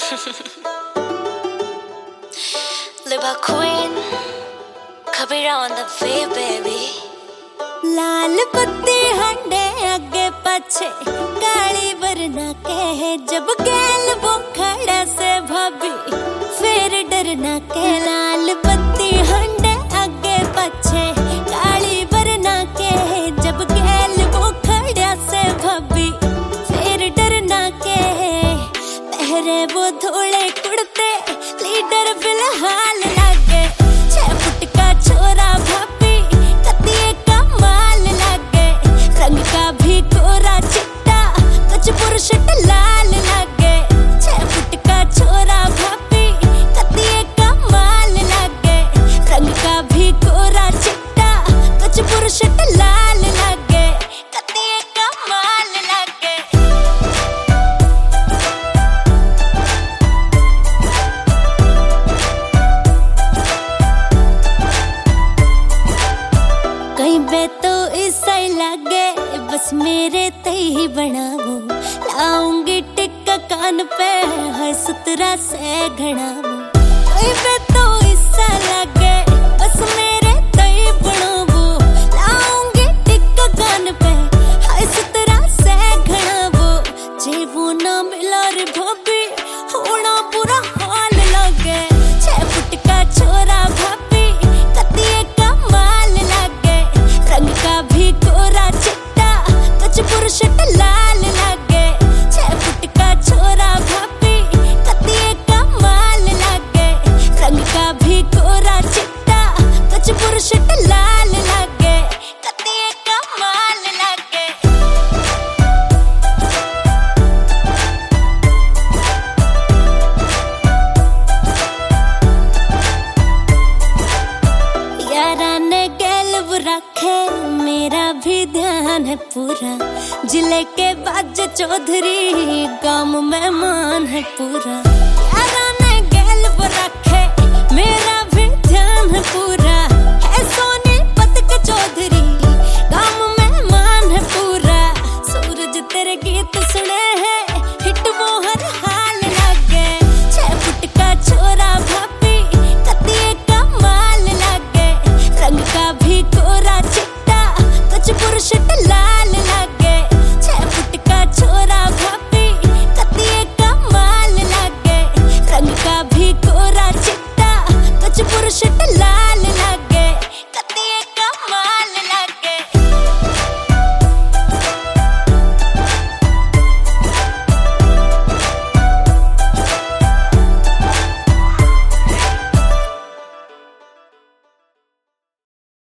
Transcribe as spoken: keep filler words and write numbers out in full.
Liba Queen, Kabira on the way, baby. लाल पत्ती हंडे आगे पछे काली वरना के जब गैल वो खड़ा से भाभी फिर डरना के। लाल पत्ती हंडे आगे पछे काली वरना के जब गैल वो खड़ा से भाभी फिर डरना के। पहरे वो धोले कुड़ते लीडर फिलहाल लागे छह फुट का छोरा भाभी कतिये का माल लागे। रंग का भी गोरा चिट्टा कुछ पुरुष लाल लागे छह फुट का छोरा भाभी कतिये का माल लागे। रंग का भी गोरा चिट्टा कुछ पुरुष लाल लागे कतिये का माल लागे। कहीं बे तो ईसाई लागे बस मेरे ते ही बनावो। लाऊंगी टिक्का कान पे है सुतरा से घड़ावो। कहीं बे तो ईसा लागे बस मेरे ते ही बनावो। लाऊंगी टिक्का कान पे है सुतरा से घड़ावो। जे वो ना मिला रे भाभी होना बुरा हाल लागे छह फुट का छोरा भाभी कतिये का माल लागे। रंग का भी गोरा चिट्टा कुछ पुरुष लाल लागे छह फुट का छोरा भाभी कतिये का माल लागे। रंग का भी गोरा चिट्टा कुछ पुरुष लाल लागे कतिये का माल लागे। यारा ने गैल रखे मेरा भी ध्यान है पूरा। जिले के बाज चौधरी गांव में मान है पूरा। यारा ने गैल रखे मेरा भी ध्यान है पूरा।